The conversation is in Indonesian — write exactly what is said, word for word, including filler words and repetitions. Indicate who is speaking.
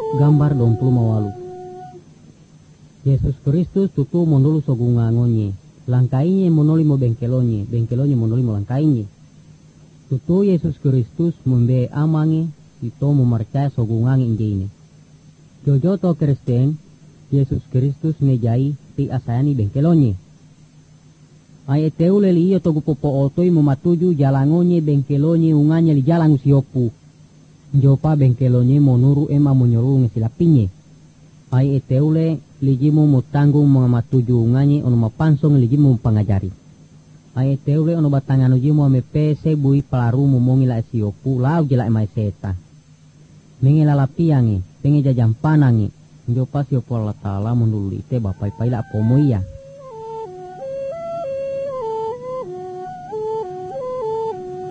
Speaker 1: Gambar dong puluh mawalu. Yesus Kristus tutu monolu sogungangonye. Langkainya monoli mo bengkelonye, bengkelonye monoli mo langkainya. Tutu Yesus Kristus membe amange ito memercaya sogungange injene. Jojo to Kristen, Yesus Kristus mejai ti asayani bengkelonye. Ay eteu leli iyo to gupopo otoi mematuju jalangonye bengkelonye unganya li jalang usiopu. Jopa bengkelonye monuru ema monyoru ngesilapinye. Ay eteule lijimu mutanggung mengamatuju unganye ono mapansong lijimu pangajari. Ay eteule ono batangan ujimu amepe sebui pelaru mumongi la esiopu lau jela emai seta. Mengilalapiange, pengeja jampanange. Jopa siopu Allah Ta'ala menulite bapai paila apomoia.